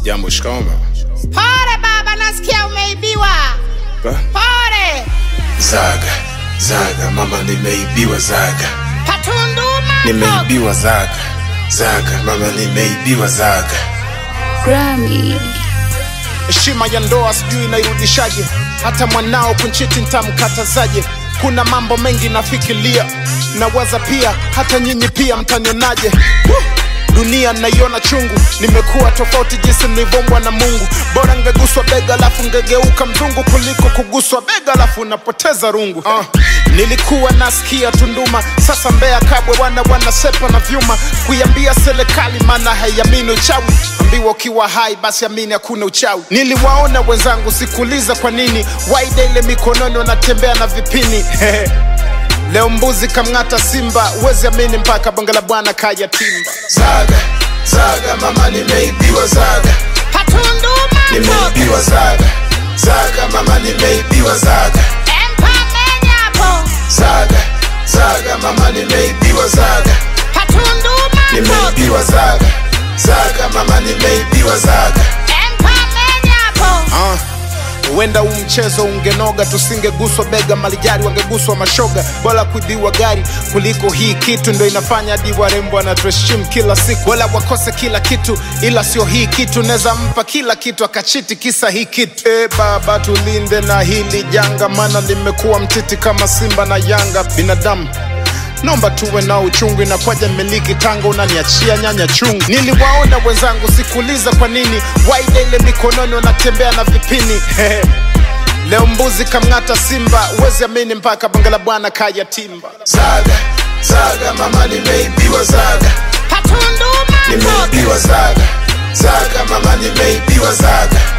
Jambo, shikoma. Pole baba, nasikia umeibiwa. Pole. Zaga, mama nimeibiwa Zaga. Patunduma. Nimeibiwa Zaga, mama nimeibiwa Zaga. Grammy. Heshima ya ndoa sijui inairudishaje, hata mwanao kunchiti nitamkatazaje. Kuna mambo mengi nafikiria, nawaza pia hata nyinyi pia mtanionaje. Dunia naiona chungu, nimekuwa tofauti jinsi nilivyombwa na Mungu. Bora ngeguswa bega alafu ngegeuka mzungu, kuliko kuguswa bega alafu napoteza rungu. Nilikuwa nasikia Tunduma, sasa Mbeya Kabwe wanasepa na vyuma. Kuiambia serikali maana haiamini uchawi, ambiwa ukiwa hai basi amini hakuna uchawi. Niliwaona wenzangu sikuuliza kwa nini, waida ile mikononi wanatembea na vipini. Leo mbuzi kamngata simba, uwezi amini mpaka bonge la bwana kaya timba. Zaga, mama nimeibiwa Zaga. Patunduma. Nimeibiwa Zaga, mama nimeibiwa Zaga. Empa menyapo. Zaga, mama nimeibiwa Zaga. Patunduma. Nimeibiwa Zaga, mama nimeibiwa Zaga. Empa menyapo. Uenda mchezo ungenoga, tusingeguswa bega malijari, wangeguswa mashoga. Bora kuibiwa gari kuliko hii kitu, ndo inafanya hadi warembo na treshim kila siku. Wala wakose kila kitu ila sio hii kitu, neza mpa kila kitu akachiti kisa hii kitu. Baba tulinde na hili janga, mana limekuwa mtiti kama Simba na Yanga. Binadamu nomba tuwe na uchungu, inakwaja miliki tanga unaniachia nyanya chungu. Niliwaona wenzangu sikuuliza kwa nini, waida ile mikononi wanatembea na vipini. Leo mbuzi kamngata simba, uwezi amini mpaka bonge la bwana kaya timba. Zaga, mama nimeibiwa Zaga. Patunduma. Nimeibiwa Zaga, mama nimeibiwa Zaga.